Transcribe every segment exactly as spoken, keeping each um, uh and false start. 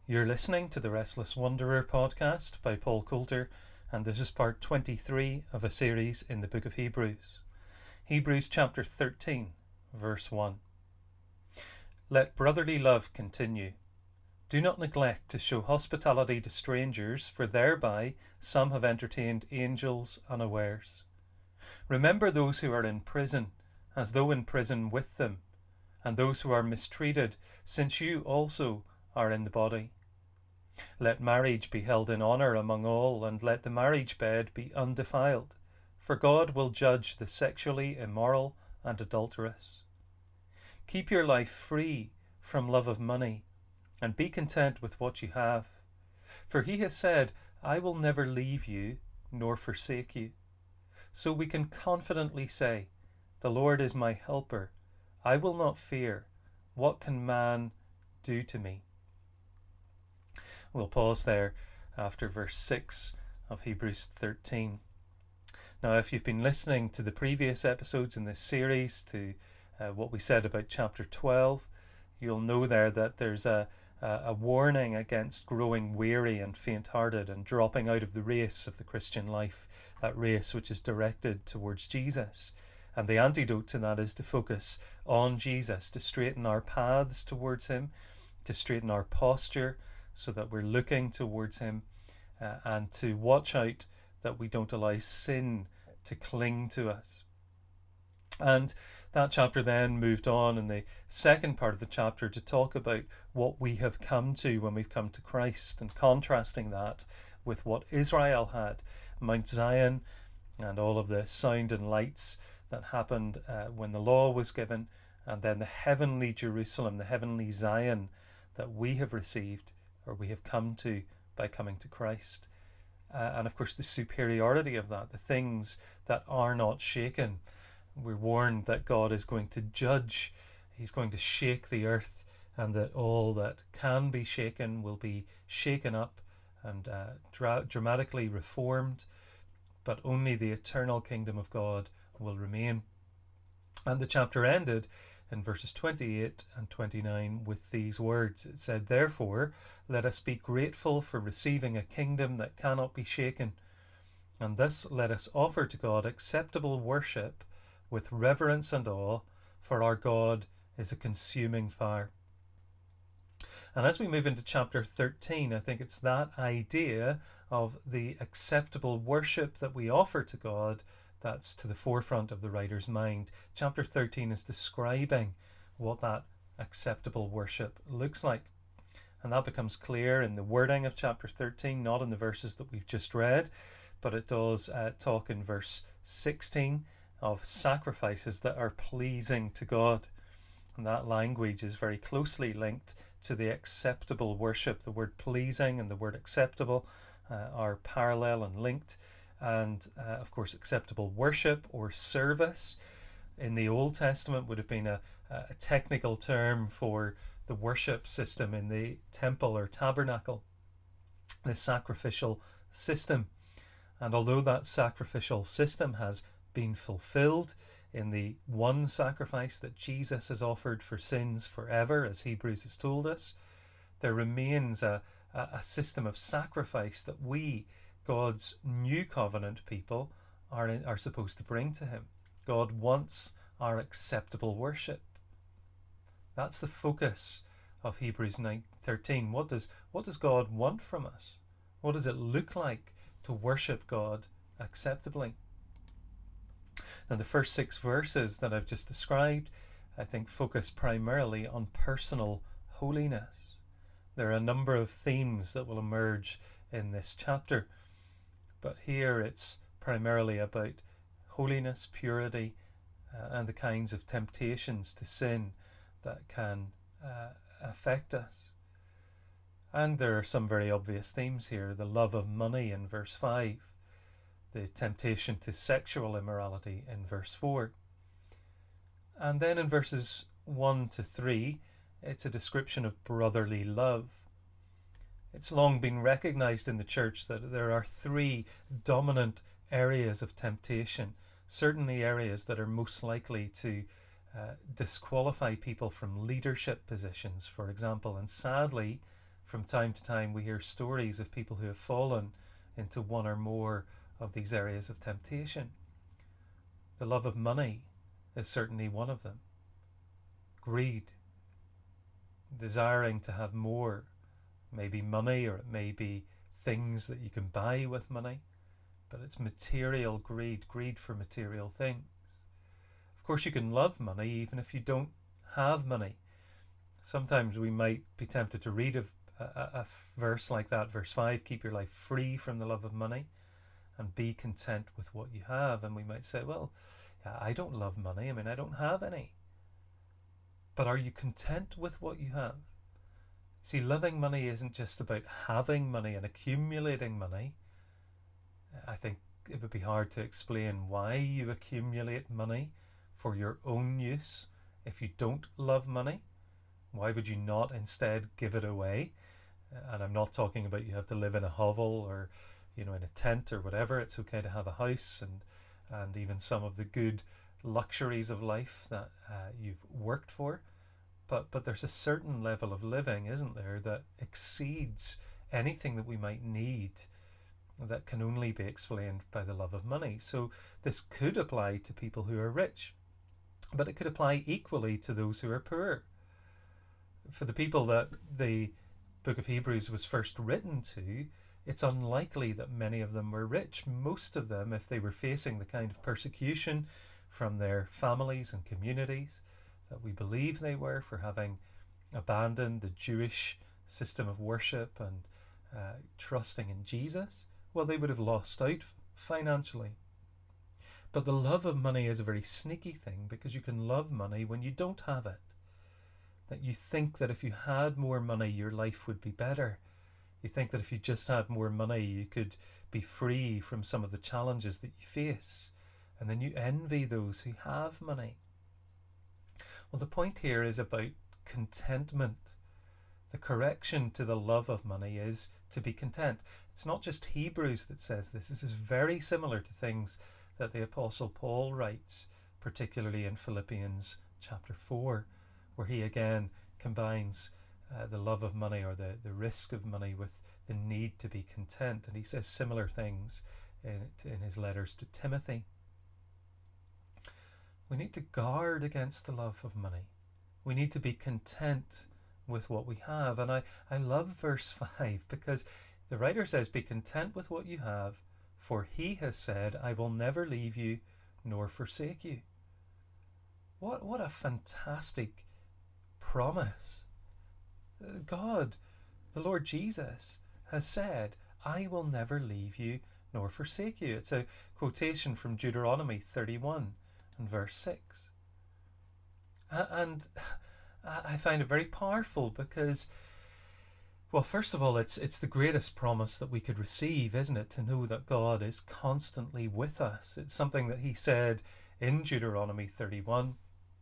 You're listening to the Restless Wanderer podcast by Paul Coulter, and this is part twenty-three of a series in the book of Hebrews. Hebrews chapter thirteen, verse one. Let brotherly love continue. Do not neglect to show hospitality to strangers, for thereby some have entertained angels unawares. Remember those who are in prison, as though in prison with them, and those who are mistreated, since you also are in the body. Let marriage be held in honour among all, and let the marriage bed be undefiled, for God will judge the sexually immoral and adulterous. Keep your life free from love of money, and be content with what you have. For he has said, I will never leave you nor forsake you. So we can confidently say, the Lord is my helper. I will not fear. What can man do to me? We'll pause there after verse six of Hebrews thirteen. Now, if you've been listening to the previous episodes in this series, to uh, what we said about chapter twelve, you'll know there that there's a, a, a warning against growing weary and faint-hearted and dropping out of the race of the Christian life, that race which is directed towards Jesus. And the antidote to that is to focus on Jesus, to straighten our paths towards him, to straighten our posture, so that we're looking towards him, uh, and to watch out that we don't allow sin to cling to us. And that chapter then moved on in the second part of the chapter to talk about what we have come to when we've come to Christ, and contrasting that with what Israel had, Mount Zion and all of the sound and lights that happened uh, when the law was given, and then the heavenly Jerusalem, the heavenly Zion that we have received, or we have come to by coming to Christ. Uh, and of course the superiority of that, the things that are not shaken. We're warned that God is going to judge, he's going to shake the earth, and that all that can be shaken will be shaken up and uh, dra- dramatically reformed, but only the eternal kingdom of God will remain. And the chapter ended in verses twenty-eight and twenty-nine with these words. It said, Therefore, let us be grateful for receiving a kingdom that cannot be shaken, and thus let us offer to God acceptable worship with reverence and awe, for our God is a consuming fire. And as we move into chapter thirteen, I think it's that idea of the acceptable worship that we offer to God that's to the forefront of the writer's mind. Chapter thirteen is describing what that acceptable worship looks like. And that becomes clear in the wording of chapter thirteen, not in the verses that we've just read, but it does uh, talk in verse sixteen of sacrifices that are pleasing to God. And that language is very closely linked to the acceptable worship. The word pleasing and the word acceptable uh, are parallel and linked. And uh, of course, acceptable worship or service in the Old Testament would have been a, a technical term for the worship system in the temple or tabernacle, the sacrificial system. And although that sacrificial system has been fulfilled in the one sacrifice that Jesus has offered for sins forever, as Hebrews has told us, there remains a, a, a system of sacrifice that we, God's new covenant people, are in, are supposed to bring to him. God wants our acceptable worship. That's the focus of Hebrews nine thirteen. What does what does God want from us? What does it look like to worship God acceptably? Now, the first six verses that I've just described, I think, focus primarily on personal holiness. There are a number of themes that will emerge in this chapter, but here it's primarily about holiness, purity, uh, and the kinds of temptations to sin that can uh, affect us. And there are some very obvious themes here. The love of money in verse five, the temptation to sexual immorality in verse four. And then in verses one to three, it's a description of brotherly love. It's long been recognized in the church that there are three dominant areas of temptation, certainly areas that are most likely to uh, disqualify people from leadership positions, for example. And sadly, from time to time we hear stories of people who have fallen into one or more of these areas of temptation. The love of money is certainly one of them. Greed, desiring to have more, maybe money, or it may be things that you can buy with money, but it's material greed, greed for material things. Of course, you can love money even if you don't have money. Sometimes we might be tempted to read a, a, a verse like that, verse five, keep your life free from the love of money and be content with what you have. And we might say, well, yeah, I don't love money. I mean, I don't have any. But are you content with what you have? See, loving money isn't just about having money and accumulating money. I think it would be hard to explain why you accumulate money for your own use if you don't love money. Why would you not instead give it away? And I'm not talking about you have to live in a hovel or, you know, in a tent or whatever. It's okay to have a house and and even some of the good luxuries of life that uh, you've worked for. But but there's a certain level of living, isn't there, that exceeds anything that we might need, that can only be explained by the love of money. So this could apply to people who are rich, but it could apply equally to those who are poor. For the people that the book of Hebrews was first written to, it's unlikely that many of them were rich. Most of them, if they were facing the kind of persecution from their families and communities that we believe they were for having abandoned the Jewish system of worship and uh, trusting in Jesus, well, they would have lost out financially. But the love of money is a very sneaky thing, because you can love money when you don't have it. That you think that if you had more money, your life would be better. You think that if you just had more money, you could be free from some of the challenges that you face. And then you envy those who have money. Well, the point here is about contentment. The correction to the love of money is to be content. It's not just Hebrews that says this. This is very similar to things that the Apostle Paul writes, particularly in Philippians chapter four, where he again combines uh, the love of money, or the, the risk of money, with the need to be content. And he says similar things in, in his letters to Timothy. We need to guard against the love of money. We need to be content with what we have. And I, I love verse five, because the writer says, be content with what you have, for he has said, I will never leave you nor forsake you. What, what a fantastic promise. God, the Lord Jesus, has said, I will never leave you nor forsake you. It's a quotation from Deuteronomy thirty-one and verse six. And I find it very powerful because, well, first of all, it's it's the greatest promise that we could receive, isn't it? To know that God is constantly with us. It's something that he said in Deuteronomy thirty-one,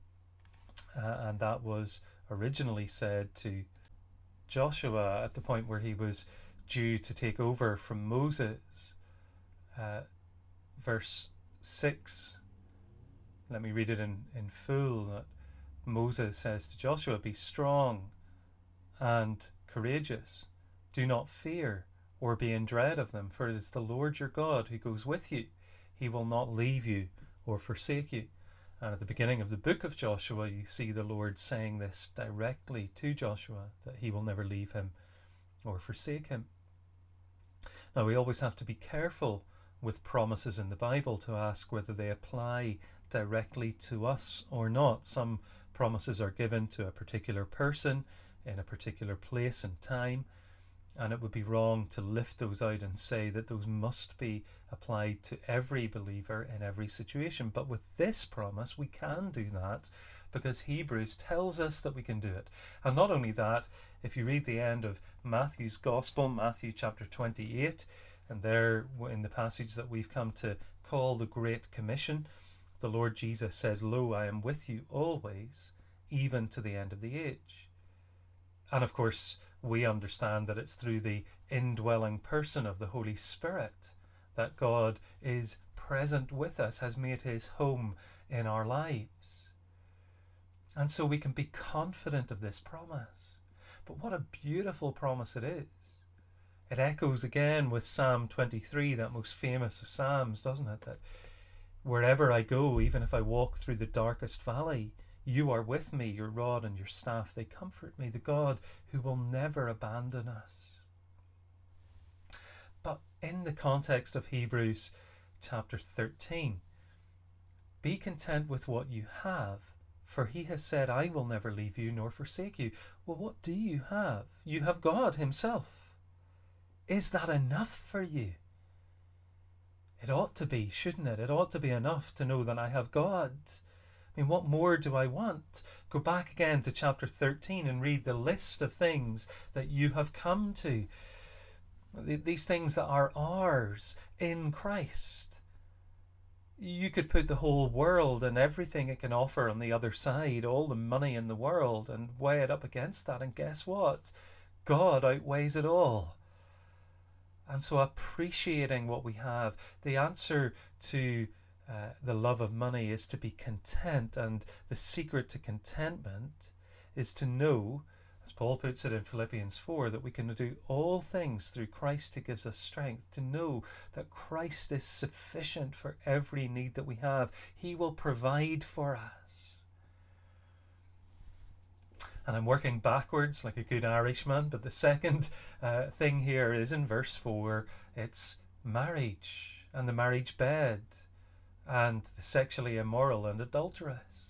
uh, and that was originally said to Joshua at the point where he was due to take over from Moses. Uh, verse six, let me read it in, in full. That Moses says to Joshua, be strong and courageous. Do not fear or be in dread of them, for it is the Lord your God who goes with you. He will not leave you or forsake you. And at the beginning of the book of Joshua, you see the Lord saying this directly to Joshua, that he will never leave him or forsake him. Now, we always have to be careful with promises in the Bible to ask whether they apply directly to us or not. Some promises are given to a particular person in a particular place and time, and it would be wrong to lift those out and say that those must be applied to every believer in every situation. But with this promise, we can do that, because Hebrews tells us that we can do it. And not only that, if you read the end of Matthew's Gospel, Matthew chapter twenty-eight, and there in the passage that we've come to call the Great Commission, the Lord Jesus says, lo, I am with you always, even to the end of the age. And of course, we understand that it's through the indwelling person of the Holy Spirit that God is present with us, has made his home in our lives. And so we can be confident of this promise. But what a beautiful promise it is. It echoes again with Psalm twenty-three, that most famous of Psalms, doesn't it? That wherever I go, even if I walk through the darkest valley, you are with me, your rod and your staff, they comfort me, the God who will never abandon us. But in the context of Hebrews chapter thirteen, be content with what you have, for he has said, I will never leave you nor forsake you. Well, what do you have? You have God himself. Is that enough for you? It ought to be, shouldn't it? It ought to be enough to know that I have God. I mean, what more do I want? Go back again to chapter thirteen and read the list of things that you have come to. These things that are ours in Christ. You could put the whole world and everything it can offer on the other side, all the money in the world, and weigh it up against that. And guess what? God outweighs it all. And so appreciating what we have, the answer to uh, the love of money is to be content. And the secret to contentment is to know, as Paul puts it in Philippians four, that we can do all things through Christ who gives us strength. To know that Christ is sufficient for every need that we have. He will provide for us. And I'm working backwards like a good Irishman, but the second uh, thing here is in verse four. It's marriage and the marriage bed and the sexually immoral and adulterous.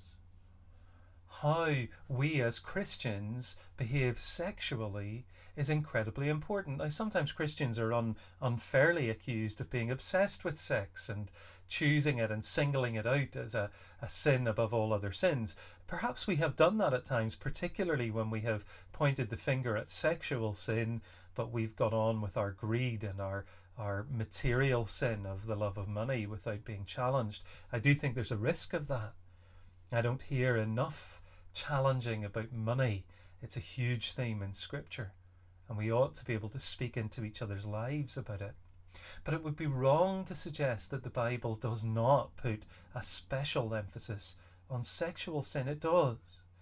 How we as Christians behave sexually is incredibly important. Now, sometimes Christians are un- unfairly accused of being obsessed with sex and choosing it and singling it out as a, a sin above all other sins. Perhaps we have done that at times, particularly when we have pointed the finger at sexual sin, but we've gone on with our greed and our, our material sin of the love of money without being challenged. I do think there's a risk of that. I don't hear enough challenging about money. It's a huge theme in Scripture, and we ought to be able to speak into each other's lives about it. But it would be wrong to suggest that the Bible does not put a special emphasis on sexual sin. It does.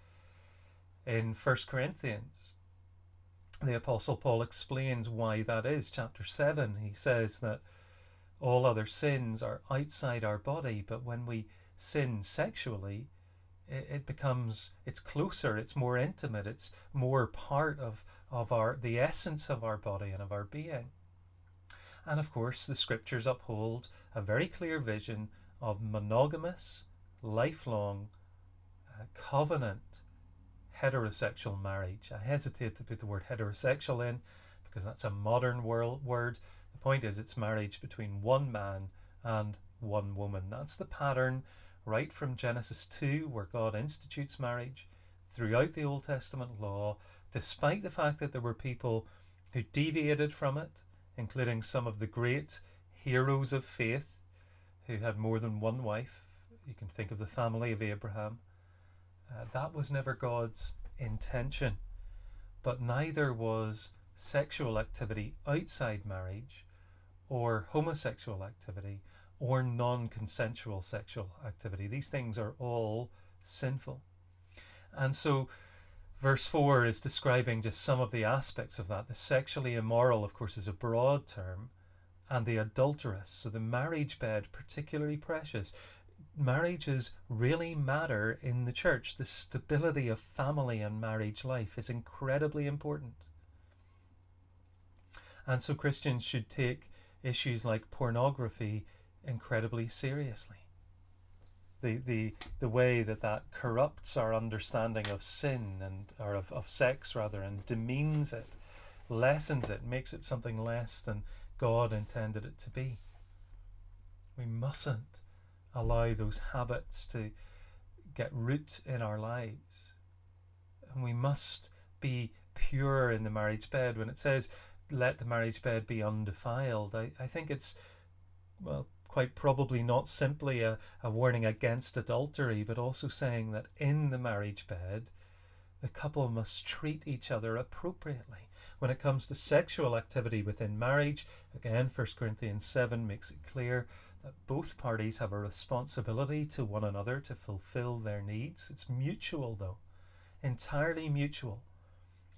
In First Corinthians, the Apostle Paul explains why that is. Chapter seven, he says that all other sins are outside our body, but when we sin sexually, it becomes, it's closer, it's more intimate, it's more part of, of our the essence of our body and of our being. And of course, the Scriptures uphold a very clear vision of monogamous, lifelong, uh, covenant, heterosexual marriage. I hesitate to put the word heterosexual in because that's a modern world word. The point is, it's marriage between one man and one woman. That's the pattern right from Genesis two, where God institutes marriage, throughout the Old Testament law, despite the fact that there were people who deviated from it, including some of the great heroes of faith who had more than one wife. You can think of the family of Abraham. Uh, that was never God's intention. But neither was sexual activity outside marriage, or homosexual activity, or non-consensual sexual activity. These things are all sinful. And so verse four is describing just some of the aspects of that. The sexually immoral, of course, is a broad term, and the adulterous. So the marriage bed, particularly precious. Marriages really matter in the church. The stability of family and marriage life is incredibly important. And so Christians should take issues like pornography incredibly seriously. The the the way that that corrupts our understanding of sin and or of, of sex rather, and demeans it, lessens it, makes it something less than God intended it to be. We mustn't allow those habits to get root in our lives. And we must be pure in the marriage bed. When it says let the marriage bed be undefiled, I, I think it's, well, quite probably not simply a, a warning against adultery, but also saying that in the marriage bed, the couple must treat each other appropriately. When it comes to sexual activity within marriage, again, First Corinthians seven makes it clear that both parties have a responsibility to one another to fulfill their needs. It's mutual, though, entirely mutual.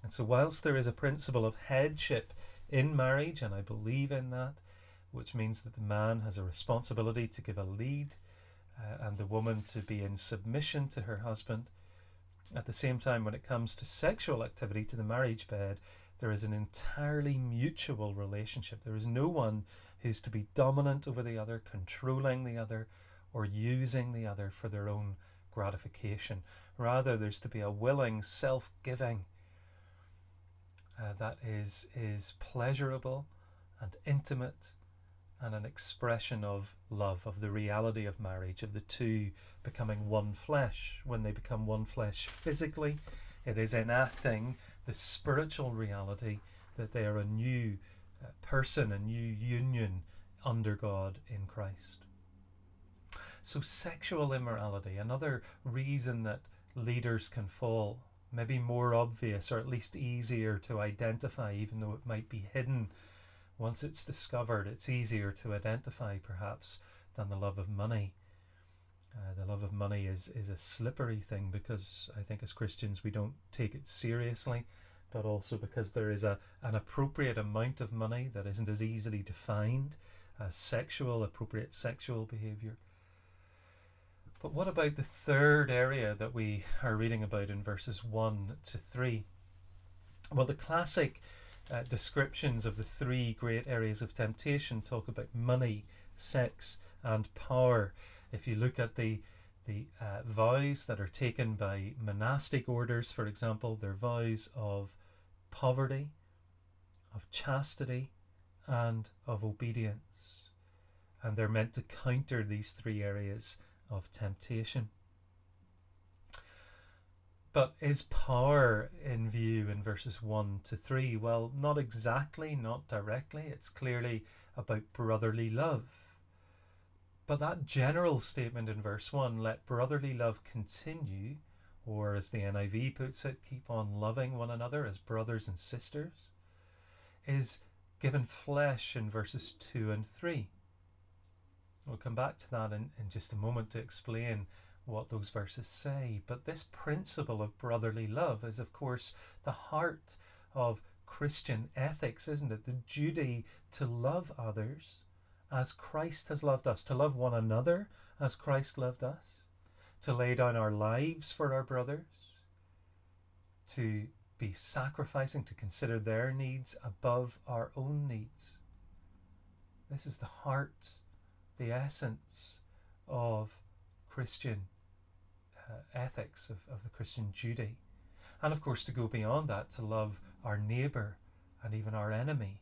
And so whilst there is a principle of headship in marriage, and I believe in that, which means that the man has a responsibility to give a lead uh, and the woman to be in submission to her husband, at the same time, when it comes to sexual activity, to the marriage bed, there is an entirely mutual relationship. There is no one who's to be dominant over the other, controlling the other, or using the other for their own gratification. Rather, there's to be a willing self-giving uh, that is, is pleasurable and intimate, and an expression of love, of the reality of marriage, of the two becoming one flesh. When they become one flesh physically, it is enacting the spiritual reality that they are a new uh, person, a new union under God in Christ. So sexual immorality, another reason that leaders can fall, maybe more obvious or at least easier to identify, even though it might be hidden. Once it's discovered, it's easier to identify perhaps than the love of money. Uh, the love of money is, is a slippery thing, because I think as Christians we don't take it seriously, but also because there is a, an appropriate amount of money that isn't as easily defined as sexual, appropriate sexual behaviour. But what about the third area that we are reading about in verses one to three? Well, the classic uh, descriptions of the three great areas of temptation talk about money, sex and power. If you look at the the uh, vows that are taken by monastic orders, for example, they're vows of poverty, of chastity and of obedience. And they're meant to counter these three areas of temptation. But is power in view in verses one to three? Well, not exactly, not directly. It's clearly about brotherly love. But that general statement in verse one, let brotherly love continue, or as the N I V puts it, keep on loving one another as brothers and sisters, is given flesh in verses two and three. We'll come back to that in, in just a moment to explain what those verses say. But this principle of brotherly love is, of course, the heart of Christian ethics, isn't it? The duty to love others as Christ has loved us, to love one another as Christ loved us, to lay down our lives for our brothers, to be sacrificing, to consider their needs above our own needs. This is the heart, the essence of Christian uh, ethics, of, of the Christian duty. And of course, to go beyond that, to love our neighbour and even our enemy.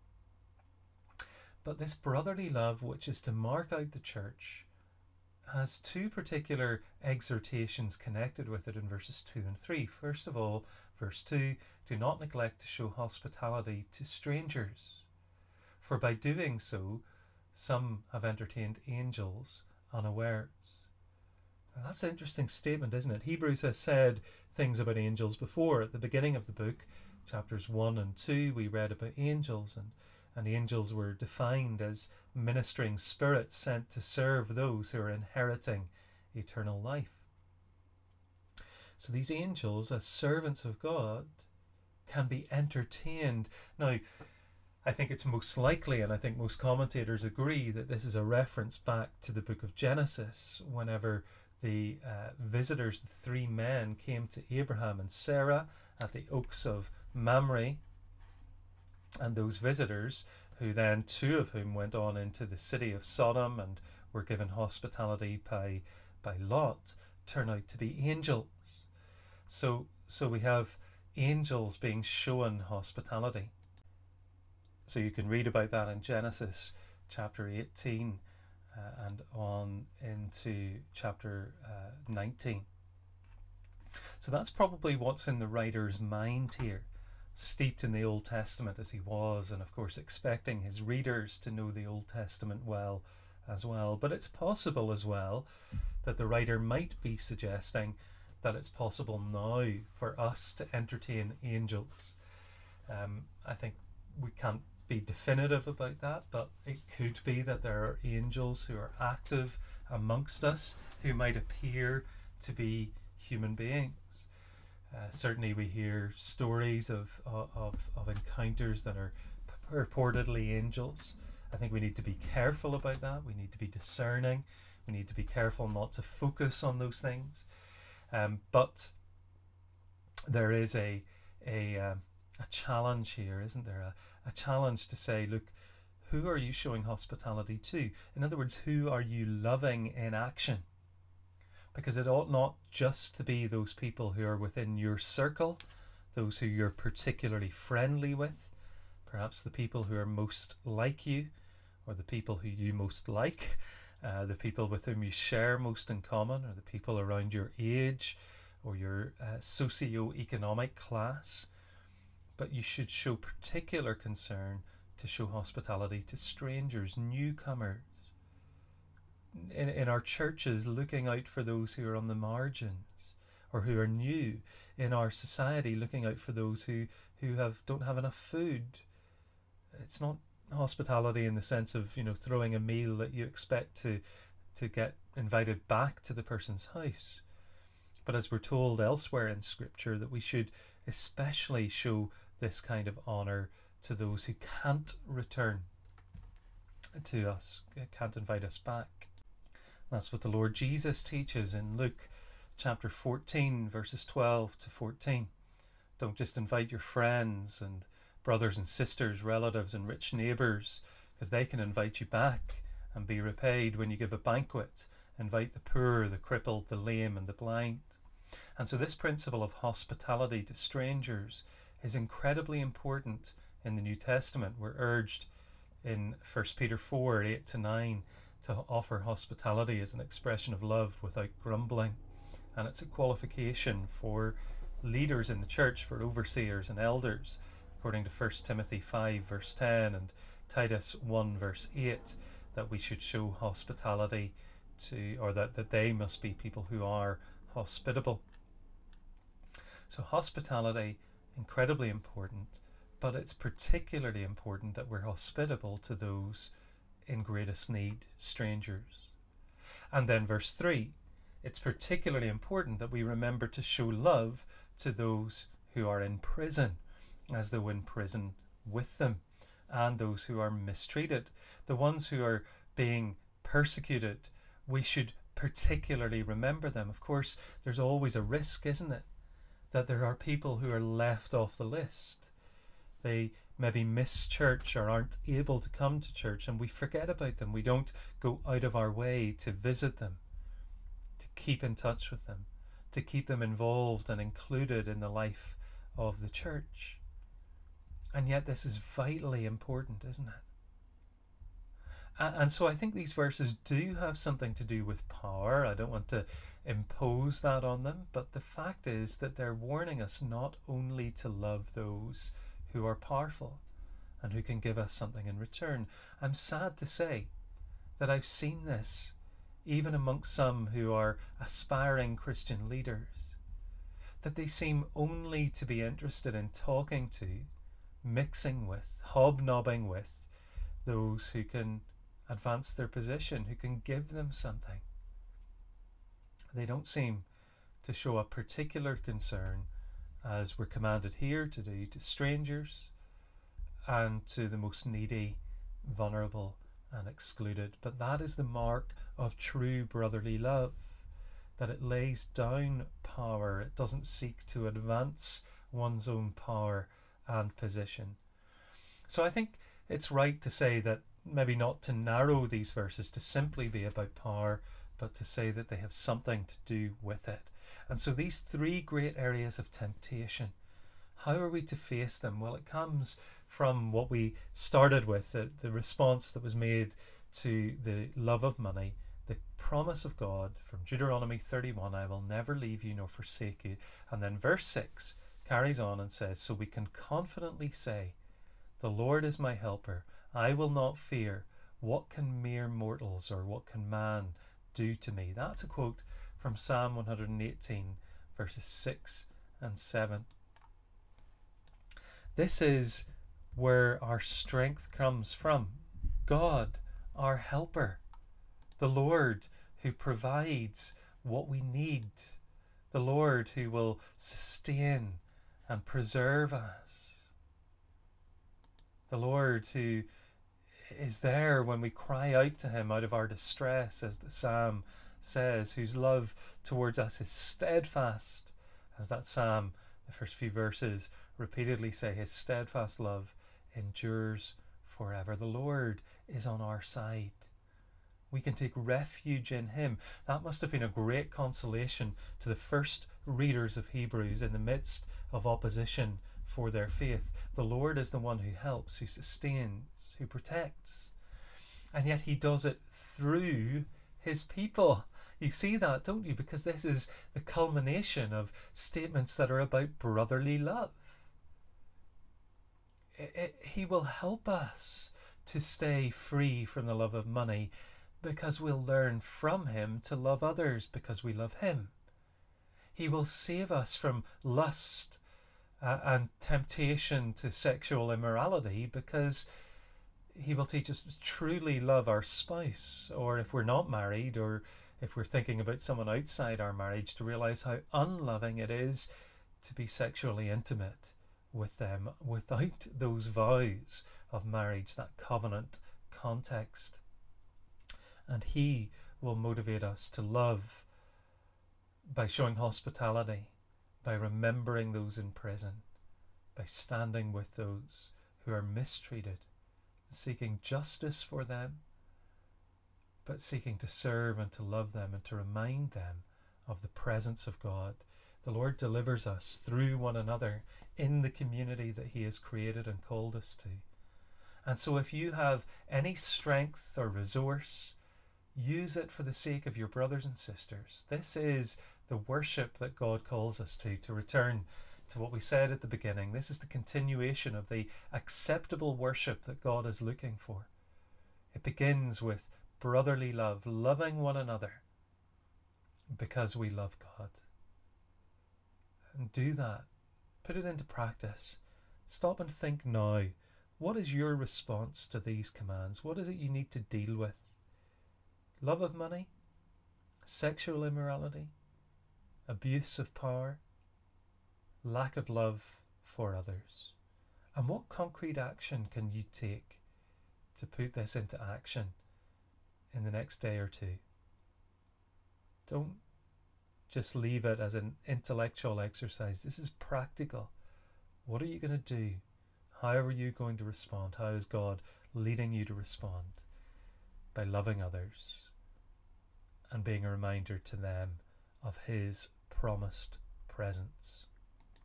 But this brotherly love, which is to mark out the church, has two particular exhortations connected with it in verses two and three. First of all, verse two, do not neglect to show hospitality to strangers, for by doing so, some have entertained angels unawares. Now, that's an interesting statement, isn't it? Hebrews has said things about angels before. At the beginning of the book, chapters one and two, we read about angels, and, and angels were defined as ministering spirits sent to serve those who are inheriting eternal life. So these angels, as servants of God, can be entertained. Now, I think it's most likely, and I think most commentators agree, that this is a reference back to the book of Genesis, whenever the uh, visitors, the three men, came to Abraham and Sarah at the oaks of Mamre. And those visitors, who then, two of whom went on into the city of Sodom and were given hospitality by, by Lot, turn out to be angels. So, so we have angels being shown hospitality. So you can read about that in Genesis chapter eighteen uh, and on into chapter uh, nineteen. So that's probably what's in the writer's mind here, steeped in the Old Testament as he was, and of course expecting his readers to know the Old Testament well as well. But it's possible as well that the writer might be suggesting that it's possible now for us to entertain angels. Um, I think we can't be definitive about that, but it could be that there are angels who are active amongst us who might appear to be human beings. Uh, certainly we hear stories of, of, of encounters that are purportedly angels. I think we need to be careful about that. We need to be discerning. We need to be careful not to focus on those things. Um, but there is a a um, a challenge here, isn't there? A, a challenge to say, look, who are you showing hospitality to? In other words, who are you loving in action? Because it ought not just to be those people who are within your circle, those who you're particularly friendly with, perhaps the people who are most like you, or the people who you most like, uh, the people with whom you share most in common, or the people around your age or your uh, socio-economic class. But you should show particular concern to show hospitality to strangers, newcomers. In, in our churches, looking out for those who are on the margins or who are new. In our society, looking out for those who, who have don't have enough food. It's not hospitality in the sense of, you know, throwing a meal that you expect to to get invited back to the person's house. But as we're told elsewhere in Scripture, that we should especially show this kind of honour to those who can't return to us, can't invite us back. That's what the Lord Jesus teaches in Luke chapter fourteen, verses twelve to fourteen. Don't just invite your friends and brothers and sisters, relatives and rich neighbours, because they can invite you back and be repaid when you give a banquet. Invite the poor, the crippled, the lame and the blind. And so this principle of hospitality to strangers is incredibly important in the New Testament. We're urged in First Peter four, eight to nine to offer hospitality as an expression of love without grumbling. And it's a qualification for leaders in the church, for overseers and elders, according to First Timothy five verse ten and Titus one verse eight, that we should show hospitality to, or that, that they must be people who are hospitable. So hospitality, incredibly important, but it's particularly important that we're hospitable to those in greatest need, strangers. And then verse three, it's particularly important that we remember to show love to those who are in prison, as though in prison with them, and those who are mistreated, the ones who are being persecuted. We should particularly remember them. Of course, there's always a risk, isn't it, that there are people who are left off the list. They maybe miss church or aren't able to come to church, and we forget about them. We don't go out of our way to visit them, to keep in touch with them, to keep them involved and included in the life of the church. And yet this is vitally important, isn't it? And so I think these verses do have something to do with power. I don't want to impose that on them, but the fact is that they're warning us not only to love those who are powerful and who can give us something in return. I'm sad to say that I've seen this even amongst some who are aspiring Christian leaders, that they seem only to be interested in talking to, mixing with, hobnobbing with those who can advance their position, who can give them something. They don't seem to show a particular concern, as we're commanded here to do, to strangers and to the most needy, vulnerable and excluded. But that is the mark of true brotherly love, that it lays down power. It doesn't seek to advance one's own power and position. So I think it's right to say that maybe not to narrow these verses to simply be about power, but to say that they have something to do with it. And so these three great areas of temptation, how are we to face them? Well, it comes from what we started with, the, the response that was made to the love of money, the promise of God from Deuteronomy thirty-one, I will never leave you nor forsake you. And then verse six carries on and says, so we can confidently say, the Lord is my helper. I will not fear. What can mere mortals or what can man do to me? That's a quote from Psalm one hundred eighteen, verses six and seven. This is where our strength comes from. God, our helper. The Lord who provides what we need. the Lord who will sustain and preserve us, the Lord who is there when we cry out to him out of our distress, as the psalm says, whose love towards us is steadfast, as that psalm, the first few verses repeatedly say, his steadfast love endures forever. The Lord is on our side. We can take refuge in him. That must have been a great consolation to the first readers of Hebrews in the midst of opposition for their faith. The Lord is the one who helps, who sustains, who protects. And yet he does it through his people. You see that, don't you? Because this is the culmination of statements that are about brotherly love. It, it, he will help us to stay free from the love of money, because we'll learn from him to love others because we love him. He will save us from lust uh, and temptation to sexual immorality, because he will teach us to truly love our spouse, or if we're not married, or if we're thinking about someone outside our marriage, to realize how unloving it is to be sexually intimate with them without those vows of marriage, that covenant context. And he will motivate us to love by showing hospitality, by remembering those in prison, by standing with those who are mistreated, seeking justice for them, but seeking to serve and to love them and to remind them of the presence of God. The Lord delivers us through one another in the community that he has created and called us to. And so if you have any strength or resource, use it for the sake of your brothers and sisters. This is the worship that God calls us to, to return to what we said at the beginning. This is the continuation of the acceptable worship that God is looking for. It begins with brotherly love, loving one another because we love God. And do that. Put it into practice. Stop and think now. What is your response to these commands? What is it you need to deal with? Love of money? Sexual immorality? Abuse of power? Lack of love for others? And what concrete action can you take to put this into action in the next day or two? Don't just leave it as an intellectual exercise. This is practical. What are you going to do? How are you going to respond? How is God leading you to respond? By loving others and being a reminder to them of his promised presence.